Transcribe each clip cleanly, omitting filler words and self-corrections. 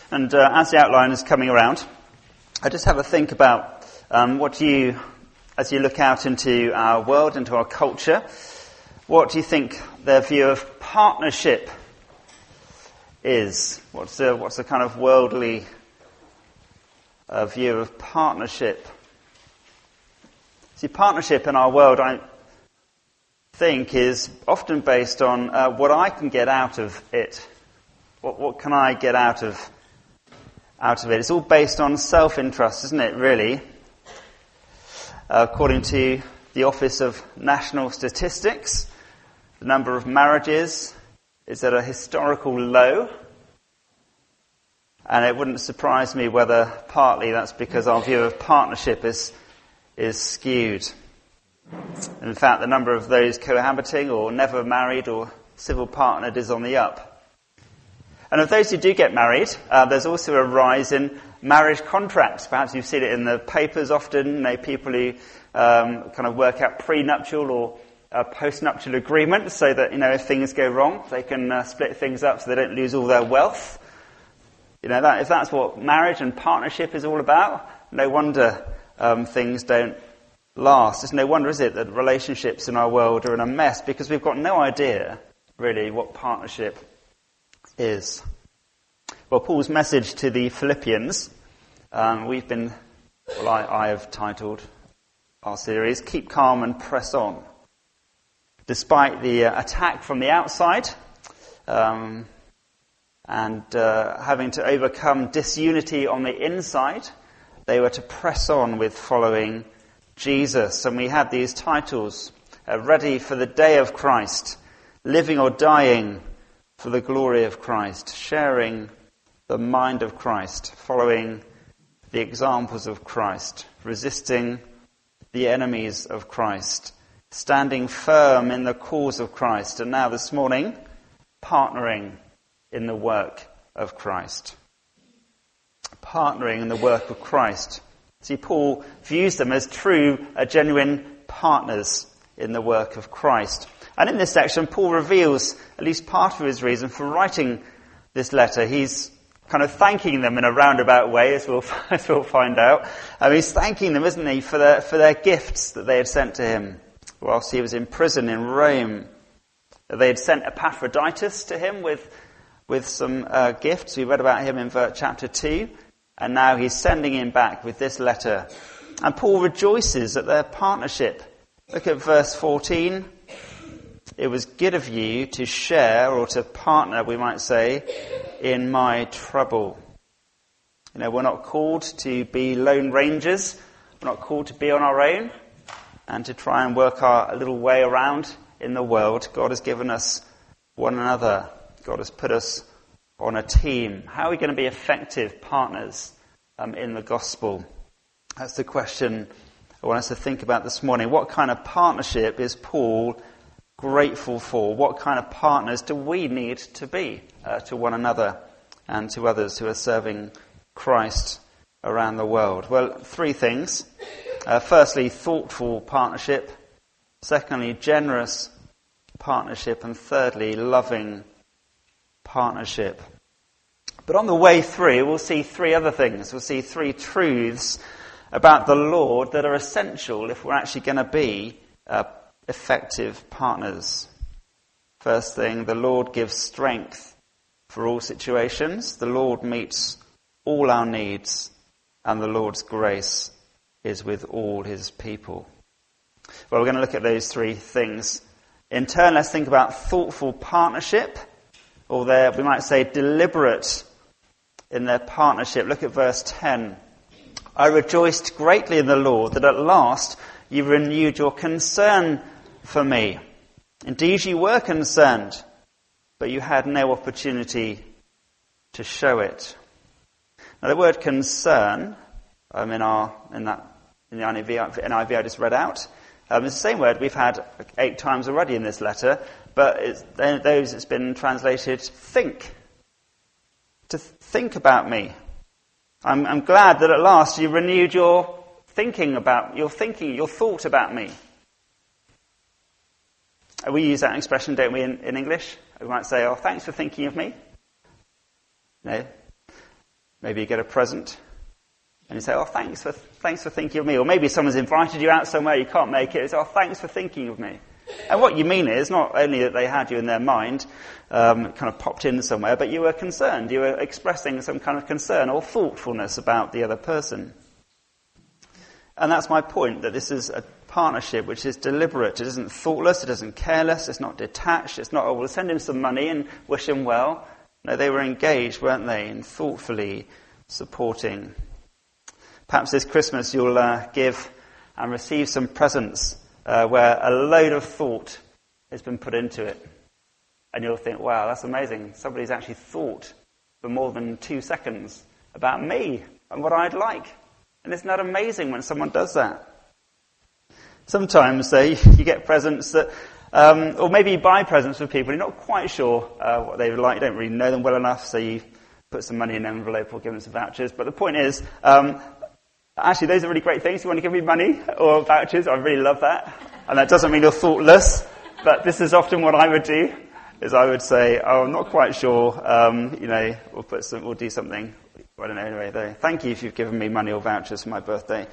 And as the outline is coming around, I just have a think about as you look out into our world, into our culture, what do you think their view of partnership is? What's the kind of worldly view of partnership? See, partnership in our world, I think, is often based on what I can get out of it. What can I get out of it? It's all based on self-interest, isn't it, really? According to the Office of National Statistics, the number of marriages is at a historical low. And it wouldn't surprise me whether partly that's because our view of partnership is skewed. In fact, the number of those cohabiting or never married or civil partnered is on the up. And of those who do get married, there's also a rise in marriage contracts. Perhaps you've seen it in the papers often, people who kind of work out prenuptial or postnuptial agreements so that, if things go wrong, they can split things up so they don't lose all their wealth. If that's what marriage and partnership is all about, no wonder things don't last. It's no wonder, is it, that relationships in our world are in a mess, because we've got no idea, really, what partnership is. Well, Paul's message to the Philippians, I have titled our series, Keep Calm and Press On. Despite the attack from the outside, and having to overcome disunity on the inside, they were to press on with following Jesus. And we had these titles, Ready for the Day of Christ, Living or Dying for the Glory of Christ, Sharing the Mind of Christ, Following the Examples of Christ, Resisting the Enemies of Christ, Standing Firm in the Cause of Christ, and now this morning, Partnering in the Work of Christ. Partnering in the work of Christ. See, Paul views them as true, genuine partners in the work of Christ. And in this section, Paul reveals at least part of his reason for writing this letter. He's kind of thanking them in a roundabout way, as we'll find out. He's thanking them, isn't he, for their gifts that they had sent to him whilst he was in prison in Rome. They had sent Epaphroditus to him with some gifts. We read about him in chapter 2. And now he's sending him back with this letter. And Paul rejoices at their partnership. Look at verse 14. It was good of you to share or to partner, we might say, in my trouble. We're not called to be lone rangers. We're not called to be on our own and to try and work our little way around in the world. God has given us one another. God has put us on a team. How are we going to be effective partners in the gospel? That's the question I want us to think about this morning. What kind of partnership is Paul grateful for? What kind of partners do we need to be to one another and to others who are serving Christ around the world? Well, three things. Firstly, thoughtful partnership. Secondly, generous partnership. And thirdly, loving partnership. But on the way through, we'll see three other things. We'll see three truths about the Lord that are essential if we're actually going to be effective partners. First thing, the Lord gives strength for all situations. The Lord meets all our needs, and the Lord's grace is with all his people. Well, we're going to look at those three things. In turn, let's think about thoughtful partnership, or we might say deliberate in their partnership. Look at verse 10. I rejoiced greatly in the Lord that at last you renewed your concern for me. Indeed, you were concerned, but you had no opportunity to show it. Now, the word concern, in the NIV I just read out, it's the same word we've had 8 times already in this letter, but it's been translated think. To think about me. I'm glad that at last you renewed your thought about me. We use that expression, don't we, in English? We might say, oh, thanks for thinking of me. No. Maybe you get a present and you say, oh, thanks for thinking of me. Or maybe someone's invited you out somewhere, you can't make it. You say, oh, thanks for thinking of me. And what you mean is not only that they had you in their mind, kind of popped in somewhere, but you were concerned. You were expressing some kind of concern or thoughtfulness about the other person. And that's my point, that this is a partnership which is deliberate. It isn't thoughtless, it isn't careless, it's not detached, it's not, oh, we'll send him some money and wish him well. No, they were engaged, weren't they, in thoughtfully supporting. Perhaps this Christmas you'll give and receive some presents where a load of thought has been put into it. And you'll think, wow, that's amazing. Somebody's actually thought for more than 2 seconds about me and what I'd like. And isn't that amazing when someone does that? Sometimes you get presents that, or maybe you buy presents for people, you're not quite sure what they would like, you don't really know them well enough, so you put some money in an envelope or give them some vouchers. But the point is, actually those are really great things. You want to give me money or vouchers? I really love that. And that doesn't mean you're thoughtless, but this is often what I would do, is I would say, oh, I'm not quite sure, we'll do something. I don't know, anyway, though. Thank you if you've given me money or vouchers for my birthday.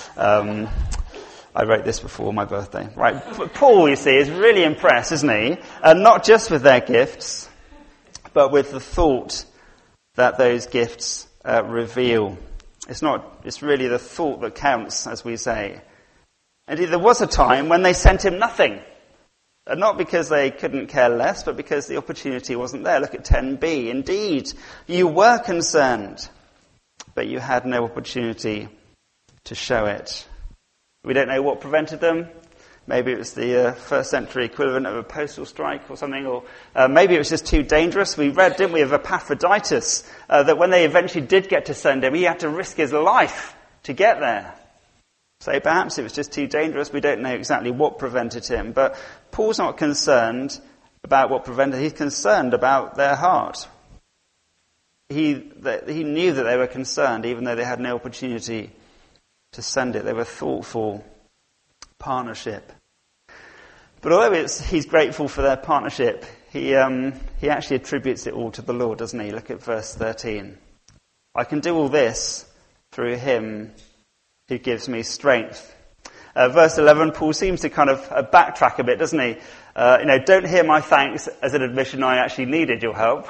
I wrote this before my birthday. Right, but Paul, you see, is really impressed, isn't he? Not just with their gifts, but with the thought that those gifts reveal. It's really the thought that counts, as we say. Indeed, there was a time when they sent him nothing. Not because they couldn't care less, but because the opportunity wasn't there. Look at 10b. Indeed, you were concerned, but you had no opportunity to show it. We don't know what prevented them. Maybe it was the first century equivalent of a postal strike or something, or maybe it was just too dangerous. We read, didn't we, of Epaphroditus, that when they eventually did get to send him, he had to risk his life to get there. So perhaps it was just too dangerous. We don't know exactly what prevented him. But Paul's not concerned about what prevented him. He's concerned about their heart. He knew that they were concerned, even though they had no opportunity to send it. They were thoughtful partnership. But although he's grateful for their partnership, he actually attributes it all to the Lord, doesn't he? Look at verse 13. I can do all this through him who gives me strength. Verse 11, Paul seems to kind of backtrack a bit, doesn't he? Don't hear my thanks as an admission I actually needed your help.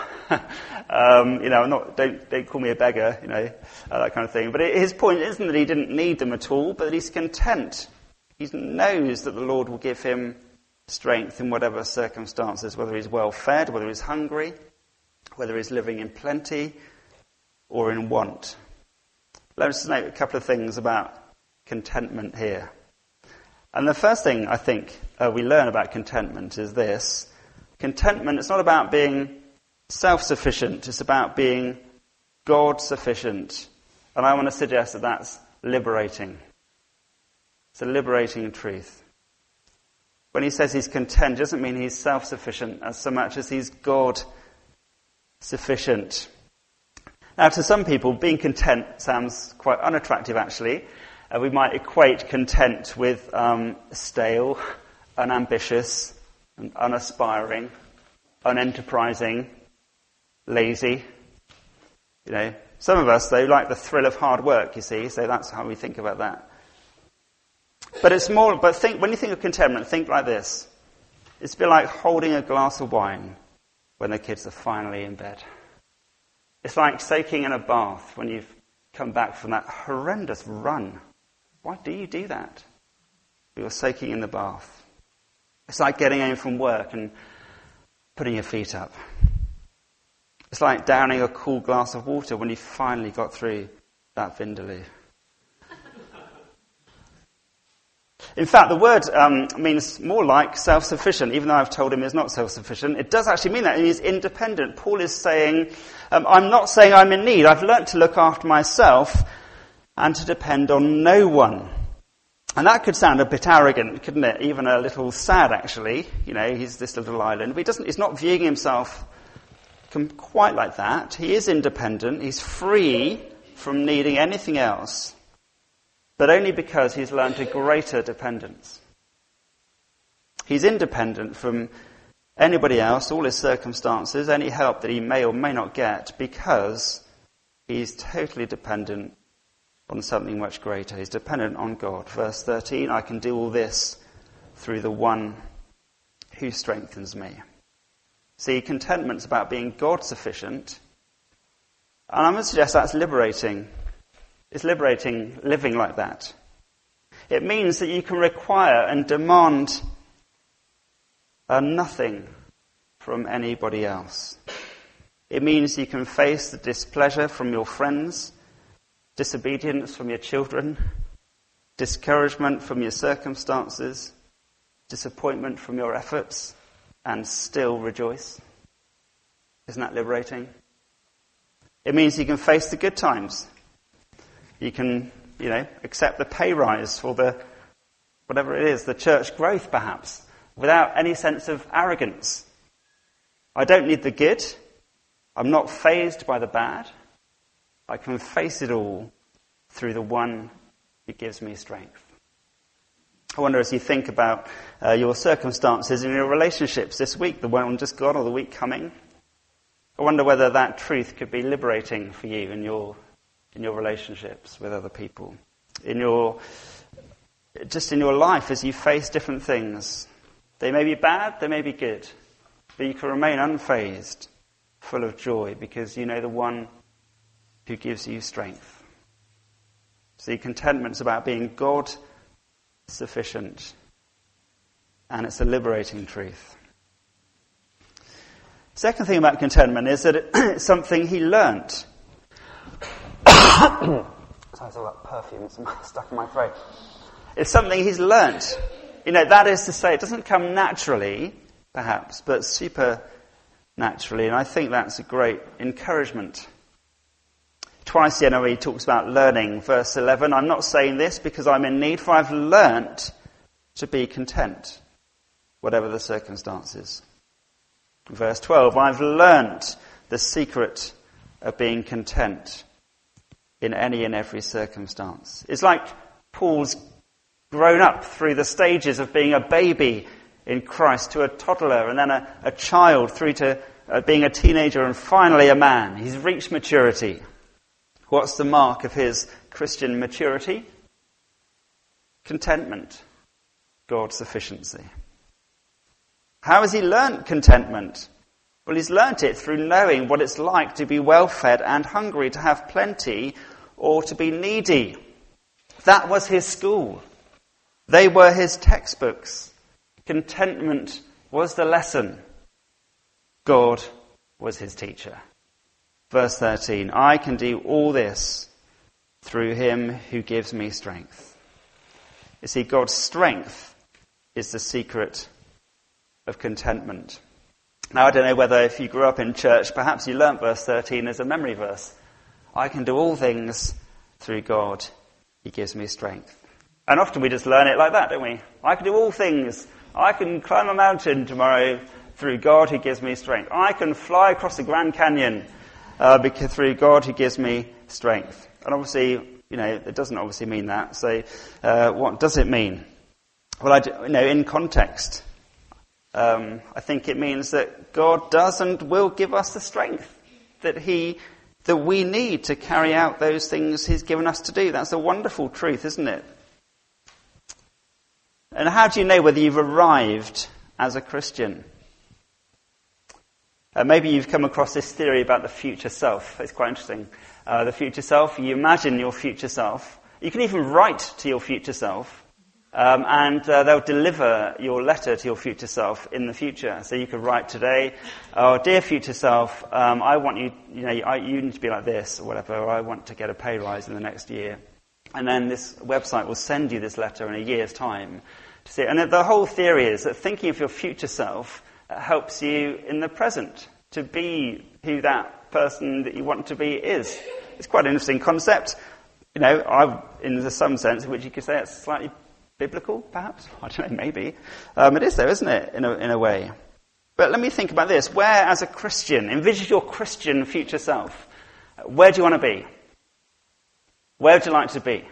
Don't call me a beggar, that kind of thing. But his point isn't that he didn't need them at all, but that he's content. He knows that the Lord will give him strength in whatever circumstances, whether he's well fed, whether he's hungry, whether he's living in plenty or in want. Let's note a couple of things about contentment here. And the first thing I think we learn about contentment is this. Contentment, it's not about being self-sufficient. It's about being God-sufficient. And I want to suggest that that's liberating. It's a liberating truth. When he says he's content, it doesn't mean he's self-sufficient as so much as he's God-sufficient. Now, to some people, being content sounds quite unattractive, actually. We might equate content with stale, unambitious, and unaspiring, unenterprising, lazy. Some of us, though, like the thrill of hard work, you see, so that's how we think about that. But it's more, when you think of contentment, think like this. It's a bit like holding a glass of wine when the kids are finally in bed. It's like soaking in a bath when you've come back from that horrendous run. Why do you do that? You're soaking in the bath. It's like getting home from work and putting your feet up. It's like downing a cool glass of water when you finally got through that vindaloo. In fact, the word means more like self-sufficient, even though I've told him he's not self-sufficient. It does actually mean that. He's independent. Paul is saying, I'm not saying I'm in need. I've learnt to look after myself and to depend on no one. And that could sound a bit arrogant, couldn't it? Even a little sad, actually. He's this little island. But he's not viewing himself quite like that. He is independent. He's free from needing anything else, but only because he's learned a greater dependence. He's independent from anybody else, all his circumstances, any help that he may or may not get, because He's totally dependent on something much greater. He's dependent on God. Verse 13, I can do all this through the one who strengthens me. See, contentment's about being God-sufficient. And I'm going to suggest that's liberating. It's liberating living like that. It means that you can require and demand nothing from anybody else. It means you can face the displeasure from your friends, disobedience from your children, discouragement from your circumstances, disappointment from your efforts, and still rejoice. Isn't that liberating? It means you can face the good times. You can, accept the pay rise for the, whatever it is, the church growth perhaps, without any sense of arrogance. I don't need the good. I'm not fazed by the bad. I can face it all through the one who gives me strength. I wonder, as you think about your circumstances and your relationships this week, the one just gone or the week coming, I wonder whether that truth could be liberating for you in your relationships with other people, in your life as you face different things. They may be bad, they may be good, but you can remain unfazed, full of joy, because you know the one who gives you strength. See, contentment's about being God-sufficient, and it's a liberating truth. Second thing about contentment is that it's something he learnt. Sorry, it's all that perfume stuck in my throat. It's something he's learnt. That is to say, it doesn't come naturally, perhaps, but supernaturally, and I think that's a great encouragement. Twice the NOE talks about learning. Verse 11, I'm not saying this because I'm in need, for I've learnt to be content, whatever the circumstances. Verse 12, I've learnt the secret of being content in any and every circumstance. It's like Paul's grown up through the stages of being a baby in Christ to a toddler and then a child through to being a teenager and finally a man. He's reached maturity. What's the mark of his Christian maturity? Contentment. God's sufficiency. How has he learnt contentment? Well, he's learnt it through knowing what it's like to be well-fed and hungry, to have plenty or to be needy. That was his school. They were his textbooks. Contentment was the lesson. God was his teacher. Verse 13, I can do all this through him who gives me strength. You see, God's strength is the secret of contentment. Now, I don't know whether if you grew up in church, perhaps you learnt verse 13 as a memory verse. I can do all things through God. He gives me strength. And often we just learn it like that, don't we? I can do all things. I can climb a mountain tomorrow through God who gives me strength. I can fly across the Grand Canyon because through God who gives me strength. And obviously, it doesn't obviously mean that. So what does it mean? Well, in context, I think it means that God does and will give us the strength that we need to carry out those things he's given us to do. That's a wonderful truth, isn't it? And how do you know whether you've arrived as a Christian? Maybe you've come across this theory about the future self. It's quite interesting. The future self, you imagine your future self. You can even write to your future self, and they'll deliver your letter to your future self in the future. So you could write today, oh, dear future self, I want you, you need to be like this, or whatever, or I want to get a pay rise in the next year. And then this website will send you this letter in a year's time to see it. And the whole theory is that thinking of your future self helps you in the present to be who that person that you want to be is. It's quite an interesting concept. In some sense in which you could say it's slightly biblical, perhaps. I don't know, maybe. It is though, isn't it, in a way. But let me think about this. Where, as a Christian, envisage your Christian future self. Where do you want to be? Where would you like to be?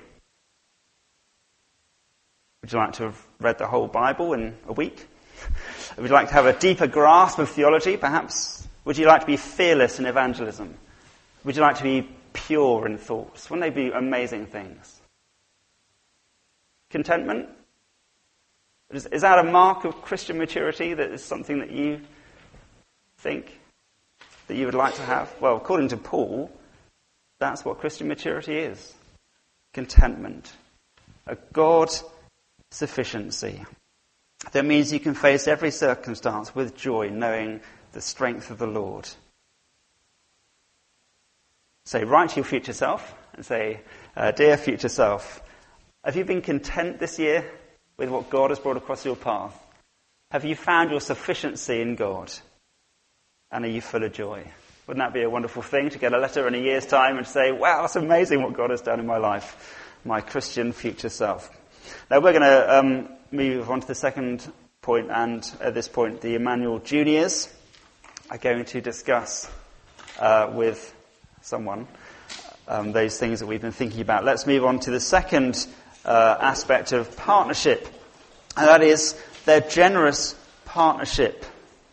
Would you like to have read the whole Bible in a week? Would you like to have a deeper grasp of theology, perhaps? Would you like to be fearless in evangelism? Would you like to be pure in thoughts? Wouldn't they be amazing things? Contentment? Is that a mark of Christian maturity? That is something that you think that you would like to have? Well, according to Paul, that's what Christian maturity is. Contentment. A God sufficiency. That means you can face every circumstance with joy, knowing the strength of the Lord. Say, write to your future self and say, dear future self, have you been content this year with what God has brought across your path? Have you found your sufficiency in God? And are you full of joy? Wouldn't that be a wonderful thing to get a letter in a year's time and say, wow, it's amazing what God has done in my life, my Christian future self. Now we're going to move on to the second point, and at this point the Emmanuel Juniors are going to discuss with someone those things that we've been thinking about. Let's move on to the second aspect of partnership, and that is their generous partnership.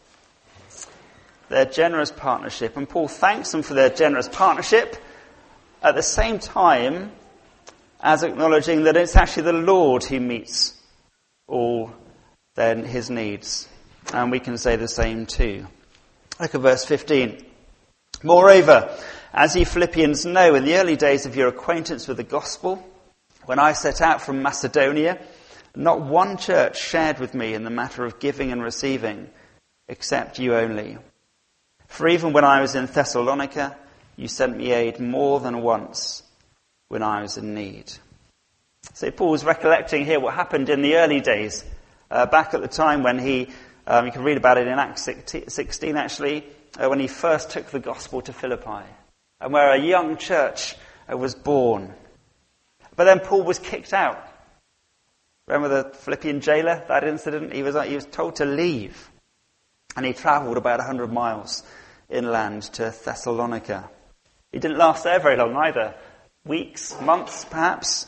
Their generous partnership. And Paul thanks them for their generous partnership at the same time as acknowledging that it's actually the Lord who meets all then his needs. And we can say the same too. Look at verse 15. Moreover, as you Philippians know, in the early days of your acquaintance with the gospel, when I set out from Macedonia, not one church shared with me in the matter of giving and receiving, except you only. For even when I was in Thessalonica, you sent me aid more than once when I was in need. So Paul's recollecting here what happened in the early days, back at the time when you can read about it in Acts 16 actually, when he first took the gospel to Philippi, and where a young church was born. But then Paul was kicked out. Remember the Philippian jailer, that incident? He was told to leave. And he travelled about 100 miles inland to Thessalonica. He didn't last there very long either. Weeks, months perhaps.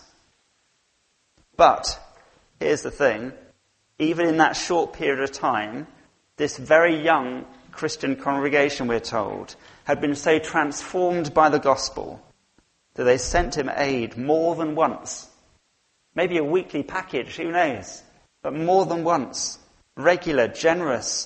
But here's the thing. Even in that short period of time, this very young Christian congregation, we're told, had been so transformed by the gospel that they sent him aid more than once. Maybe a weekly package, who knows? But more than once. Regular, generous,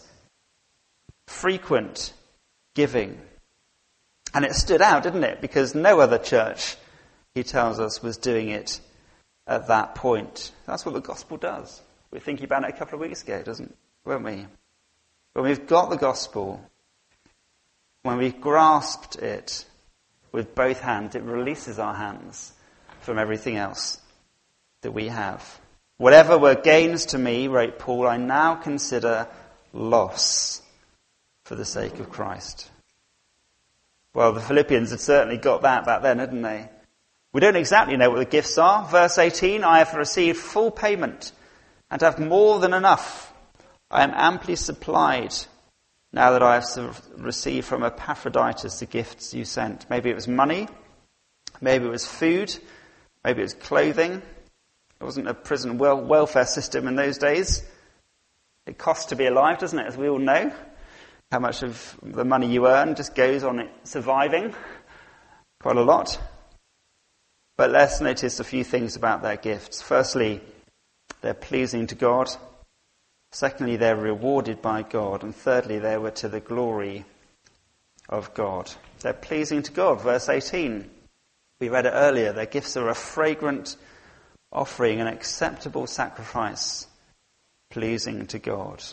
frequent giving. And it stood out, didn't it? Because no other church, he tells us, was doing it at that point. That's what the gospel does. We were thinking about it a couple of weeks ago, weren't we? When we've got the gospel, when we've grasped it with both hands, it releases our hands from everything else that we have. Whatever were gains to me, wrote Paul, I now consider loss for the sake of Christ. Well, the Philippians had certainly got that back then, hadn't they? We don't exactly know what the gifts are. Verse 18, I have received full payment and have more than enough. I am amply supplied now that I have received from Epaphroditus the gifts you sent. Maybe it was money, maybe it was food, maybe it was clothing. There wasn't a prison welfare system in those days. It costs to be alive, doesn't it, as we all know? How much of the money you earn just goes on it surviving? Quite a lot. But let's notice a few things about their gifts. Firstly, they're pleasing to God. Secondly, they're rewarded by God. And thirdly, they were to the glory of God. They're pleasing to God. Verse 18, we read it earlier. Their gifts are a fragrant offering, an acceptable sacrifice, pleasing to God.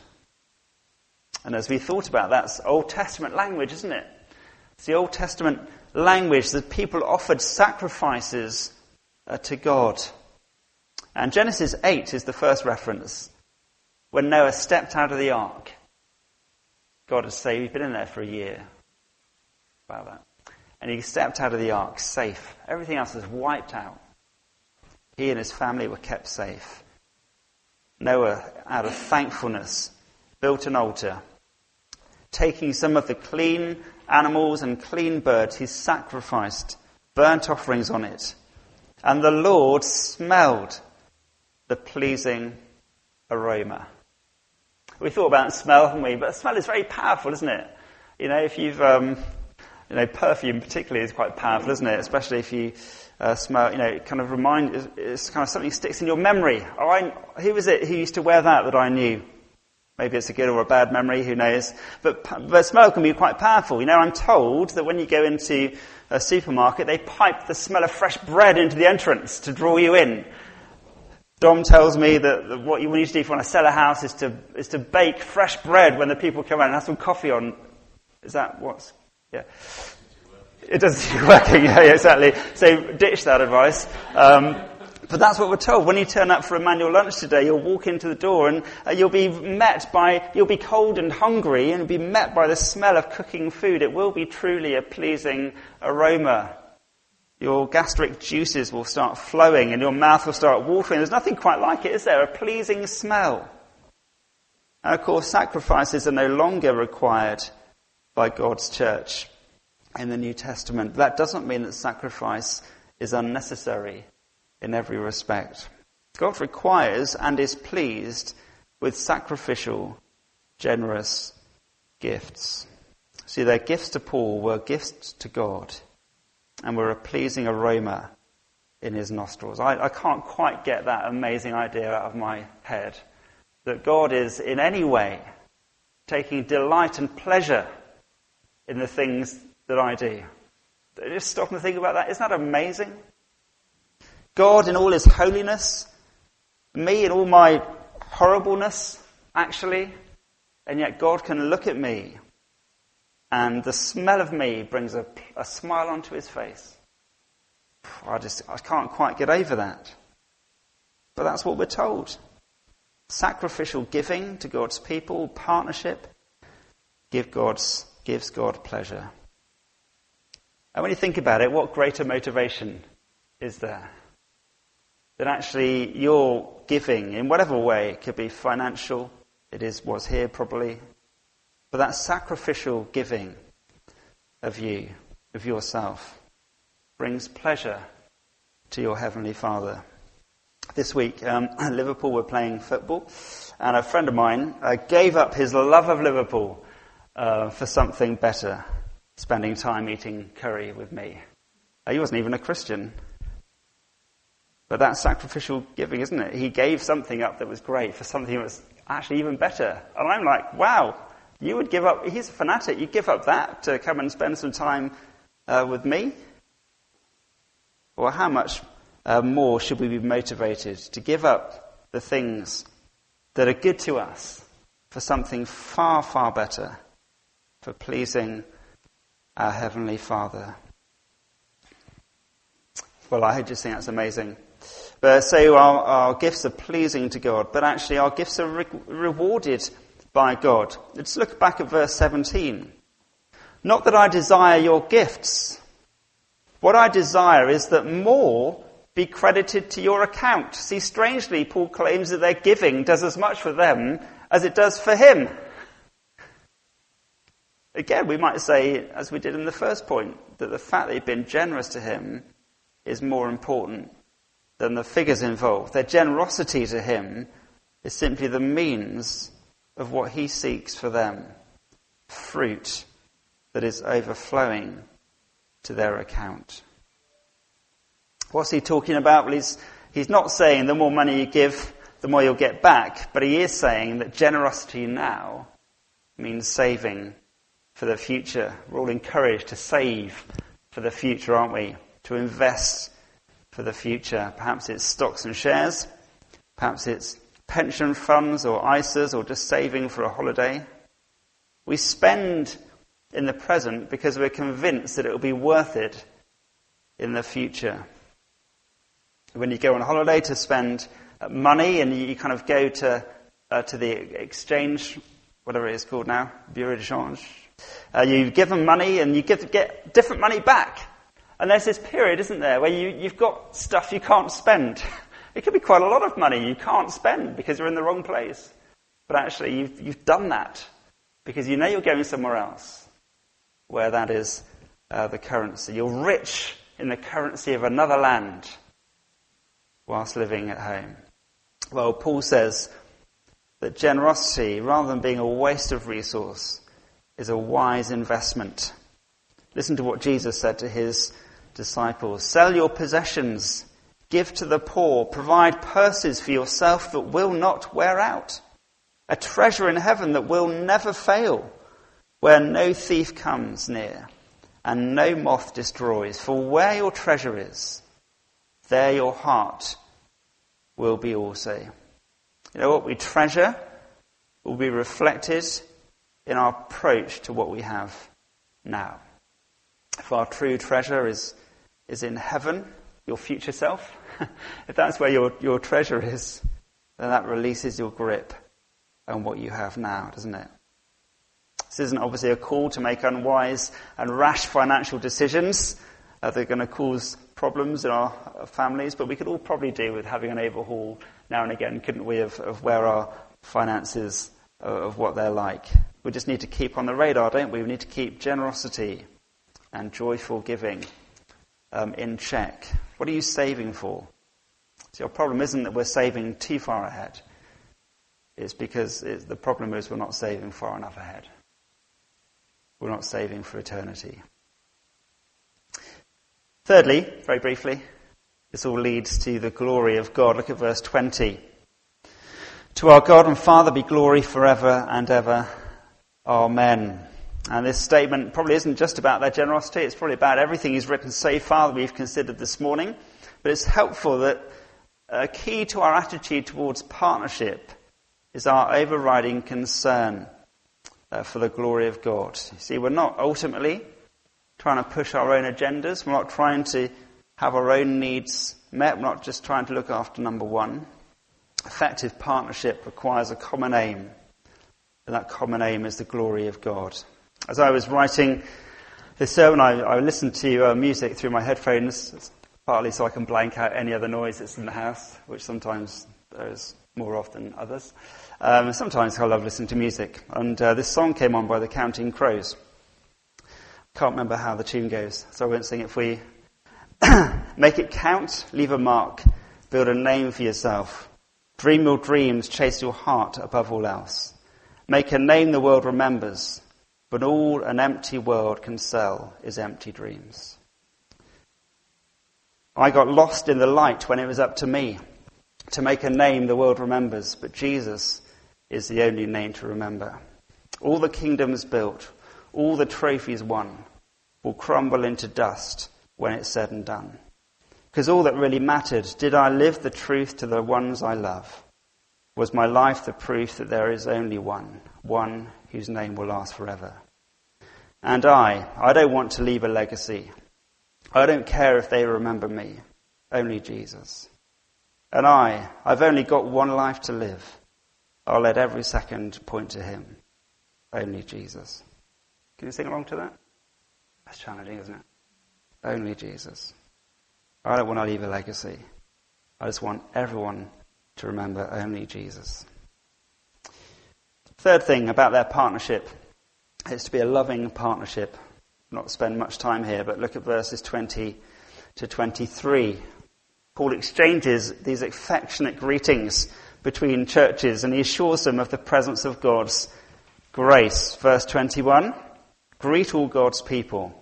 And as we thought about that, that's Old Testament language, isn't it? It's the Old Testament language that people offered sacrifices to God. And Genesis 8 is the first reference. When Noah stepped out of the ark, God had said he'd been in there for a year. About that. And he stepped out of the ark safe. Everything else was wiped out. He and his family were kept safe. Noah, out of thankfulness, built an altar. Taking some of the clean animals and clean birds, he sacrificed burnt offerings on it. And the Lord smelled the pleasing aroma. We thought about smell, haven't we? But smell is very powerful, isn't it? You know, if you've perfume particularly is quite powerful, isn't it? Especially if you smell, it kind of it's kind of something sticks in your memory. Who was it who used to wear that I knew? Maybe it's a good or a bad memory, who knows? But smell can be quite powerful. I'm told that when you go into a supermarket, they pipe the smell of fresh bread into the entrance to draw you in. Dom tells me that what you need to do if you want to sell a house is to bake fresh bread when the people come around and have some coffee on. Is that what's... Yeah. It does working, yeah, exactly. So ditch that advice. But that's what we're told. When you turn up for a manual lunch today, you'll walk into the door and you'll be cold and hungry and you'll be met by the smell of cooking food. It will be truly a pleasing aroma. Your gastric juices will start flowing and your mouth will start watering. There's nothing quite like it, is there? A pleasing smell. And of course, sacrifices are no longer required by God's church in the New Testament. That doesn't mean that sacrifice is unnecessary in every respect. God requires and is pleased with sacrificial, generous gifts. See, their gifts to Paul were gifts to God and were a pleasing aroma in his nostrils. I can't quite get that amazing idea out of my head, that God is in any way taking delight and pleasure in the things that I do. Just stop and think about that. Isn't that amazing? God in all his holiness, me in all my horribleness, actually, and yet God can look at me and the smell of me brings a smile onto his face. I can't quite get over that. But that's what we're told. Sacrificial giving to God's people, partnership, gives God pleasure. And when you think about it, what greater motivation is there? That actually your giving, in whatever way, it could be financial, was here probably, but that sacrificial giving of yourself, brings pleasure to your Heavenly Father. This week, Liverpool were playing football, and a friend of mine gave up his love of Liverpool for something better, spending time eating curry with me. He wasn't even a Christian. But that's sacrificial giving, isn't it? He gave something up that was great for something that was actually even better. And I'm like, wow, you would give up, he's a fanatic, you'd give up that to come and spend some time with me? Well, how much more should we be motivated to give up the things that are good to us for something far, far better, for pleasing our Heavenly Father? Well, I just think that's amazing. But so our gifts are pleasing to God, but actually our gifts are rewarded by God. Let's look back at verse 17. Not that I desire your gifts. What I desire is that more be credited to your account. See, strangely, Paul claims that their giving does as much for them as it does for him. Again, we might say, as we did in the first point, that the fact that they've been generous to him is more important than the figures involved. Their generosity to him is simply the means of what he seeks for them. Fruit that is overflowing to their account. What's he talking about? Well, he's not saying the more money you give, the more you'll get back, but he is saying that generosity now means saving for the future. We're all encouraged to save for the future, aren't we? To invest for the future. Perhaps it's stocks and shares. Perhaps it's pension funds or ISAs or just saving for a holiday. We spend in the present because we're convinced that it will be worth it in the future. When you go on holiday to spend money and you kind of go to the exchange, whatever it is called now, Bureau de Change, you give them money and you get different money back. And there's this period, isn't there, where you've got stuff you can't spend. It could be quite a lot of money you can't spend because you're in the wrong place. But actually, you've done that because you know you're going somewhere else where that is the currency. You're rich in the currency of another land whilst living at home. Well, Paul says that generosity, rather than being a waste of resource, is a wise investment. Listen to what Jesus said to his disciples. Sell your possessions, give to the poor, provide purses for yourself that will not wear out, a treasure in heaven that will never fail, where no thief comes near and no moth destroys. For where your treasure is, there your heart will be also. You know, what we treasure will be reflected in our approach to what we have now. If our true treasure is in heaven, your future self, if that's where your treasure is, then that releases your grip on what you have now, doesn't it? This isn't obviously a call to make unwise and rash financial decisions that are going to cause problems in our families, but we could all probably do with having an overhaul now and again, couldn't we, of where our finances, of what they're like. We just need to keep on the radar, don't we? We need to keep generosity and joyful giving in check. What are you saving for? So your problem isn't that we're saving too far ahead. It's because the problem is we're not saving far enough ahead. We're not saving for eternity. Thirdly, very briefly, this all leads to the glory of God. Look at verse 20. To our God and Father be glory forever and ever. Amen. And this statement probably isn't just about their generosity. It's probably about everything he's written so far that we've considered this morning. But it's helpful that a key to our attitude towards partnership is our overriding concern for the glory of God. You see, we're not ultimately trying to push our own agendas. We're not trying to have our own needs met. We're not just trying to look after number one. Effective partnership requires a common aim. And that common aim is the glory of God. As I was writing this sermon, I listened to music through my headphones, partly so I can blank out any other noise that's in the house, which sometimes there is more often others. Sometimes I love listening to music. And this song came on by the Counting Crows. Can't remember how the tune goes, so I won't sing it for you. Make it count, leave a mark, build a name for yourself. Dream your dreams, chase your heart above all else. Make a name the world remembers, but all an empty world can sell is empty dreams. I got lost in the light when it was up to me to make a name the world remembers, but Jesus is the only name to remember. All the kingdoms built, all the trophies won, will crumble into dust when it's said and done. Because all that really mattered, did I live the truth to the ones I love? Was my life the proof that there is only one whose name will last forever? And I don't want to leave a legacy. I don't care if they remember me, only Jesus. And I've only got one life to live. I'll let every second point to him, only Jesus. Can you sing along to that? That's challenging, isn't it? Only Jesus. I don't want to leave a legacy. I just want everyone to remember only Jesus. Third thing about their partnership is to be a loving partnership. Not spend much time here, but look at verses 20 to 23. Paul exchanges these affectionate greetings between churches, and he assures them of the presence of God's grace. Verse 21, greet all God's people.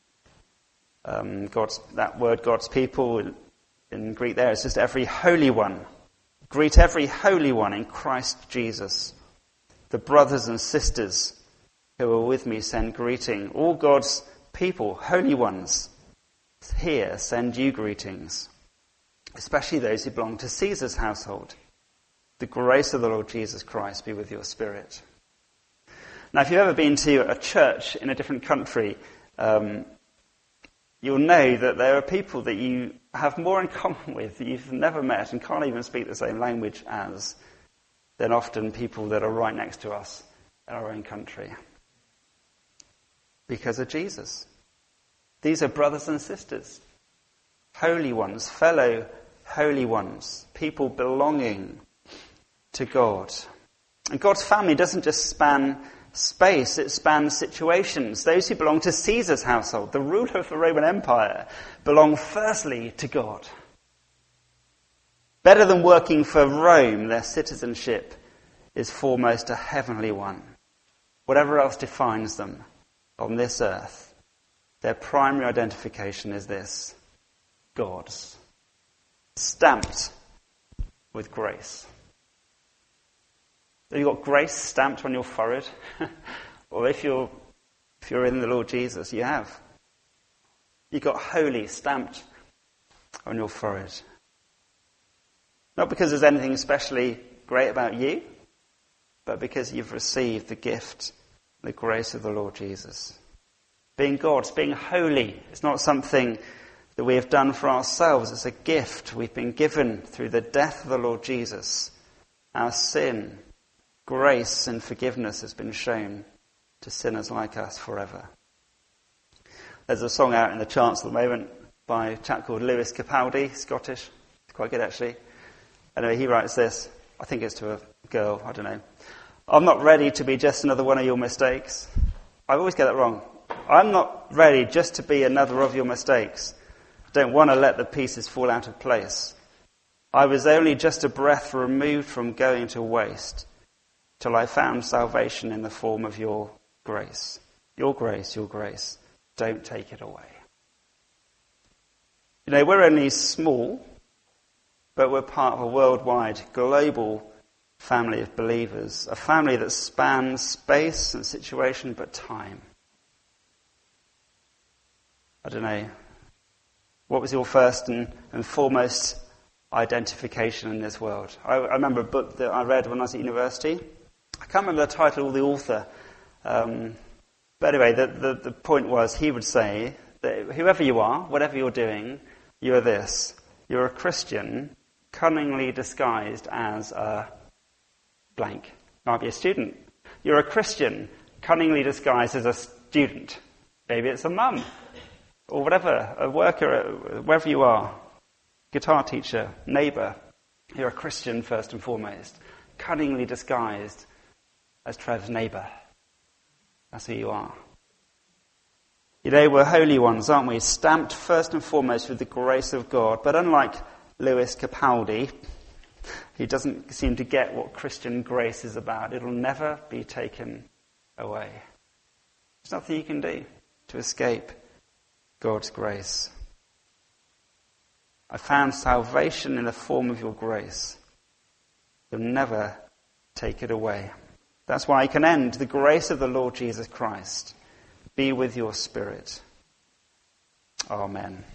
That word God's people in Greek there is just every holy one. Greet every holy one in Christ Jesus. The brothers and sisters who are with me send greeting. All God's people, holy ones, here send you greetings, especially those who belong to Caesar's household. The grace of the Lord Jesus Christ be with your spirit. Now, if you've ever been to a church in a different country, you'll know that there are people that you have more in common with that you've never met and can't even speak the same language as than often people that are right next to us in our own country. Because of Jesus. These are brothers and sisters, holy ones, fellow holy ones, people belonging to God. And God's family doesn't just span space, it spans situations. Those who belong to Caesar's household, the ruler of the Roman Empire, belong firstly to God. Better than working for Rome, their citizenship is foremost a heavenly one. Whatever else defines them on this earth, their primary identification is this: God's. Stamped with grace. Have you got grace stamped on your forehead? Or if you're in the Lord Jesus, you have. You've got holy stamped on your forehead. Not because there's anything especially great about you, but because you've received the gift, the grace of the Lord Jesus. Being God's, being holy, it's not something that we have done for ourselves. It's a gift we've been given through the death of the Lord Jesus. Our sin, grace and forgiveness has been shown to sinners like us forever. There's a song out in the charts at the moment by a chap called Lewis Capaldi, Scottish. It's quite good actually. Anyway, he writes this. I think it's to a girl, I don't know. I'm not ready to be just another one of your mistakes. I always get that wrong. I'm not ready just to be another of your mistakes. I don't want to let the pieces fall out of place. I was only just a breath removed from going to waste till I found salvation in the form of your grace. Your grace, your grace. Don't take it away. You know, we're only small, but we're part of a worldwide, global family of believers. A family that spans space and situation, but time. I don't know. What was your first and foremost identification in this world? I remember a book that I read when I was at university. I can't remember the title or the author. But anyway, the point was, he would say that whoever you are, whatever you're doing, you are this. You're a Christian cunningly disguised as a blank. Might be a student. You're a Christian cunningly disguised as a student. Maybe it's a mum. Or whatever, a worker, wherever you are, guitar teacher, neighbour, you're a Christian first and foremost, cunningly disguised as Trev's neighbour. That's who you are. You know, we're holy ones, aren't we? Stamped first and foremost with the grace of God. But unlike Lewis Capaldi, he doesn't seem to get what Christian grace is about. It'll never be taken away. There's nothing you can do to escape God's grace. I found salvation in the form of your grace. You'll never take it away. That's why I can end. The grace of the Lord Jesus Christ be with your spirit. Amen.